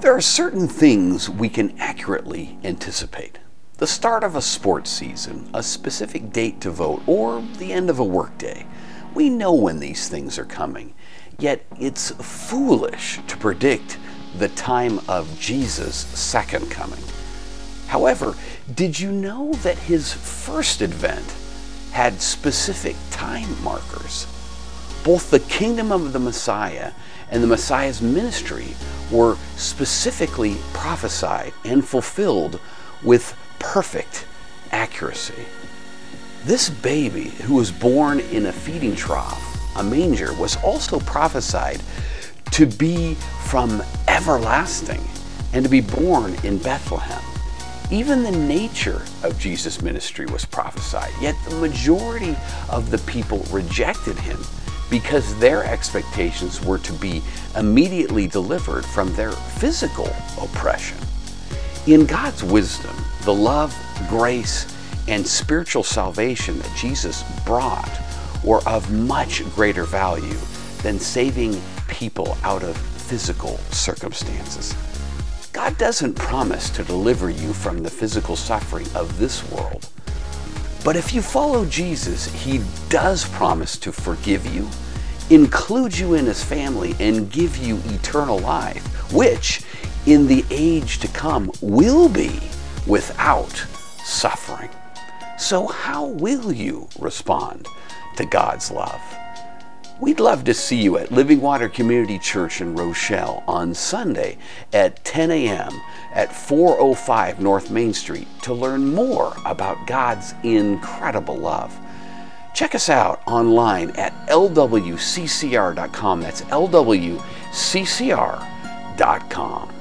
There are certain things we can accurately anticipate. The start of a sports season, a specific date to vote, or the end of a workday. We know when these things are coming, yet it's foolish to predict the time of Jesus' second coming. However, did you know that his first advent had specific time markers? Both the kingdom of the Messiah and the Messiah's ministry were specifically prophesied and fulfilled with perfect accuracy. This baby who was born in a feeding trough, a manger, was also prophesied to be from everlasting and to be born in Bethlehem. Even the nature of Jesus' ministry was prophesied, yet the majority of the people rejected him because their expectations were to be immediately delivered from their physical oppression. In God's wisdom, the love, grace, and spiritual salvation that Jesus brought were of much greater value than saving people out of physical circumstances. God doesn't promise to deliver you from the physical suffering of this world. But if you follow Jesus, he does promise to forgive you, include you in his family, and give you eternal life, which in the age to come will be without suffering. So how will you respond to God's love? We'd love to see you at Living Water Community Church in Rochelle on Sunday at 10 a.m. at 405 North Main Street to learn more about God's incredible love. Check us out online at lwccr.com. That's lwccr.com.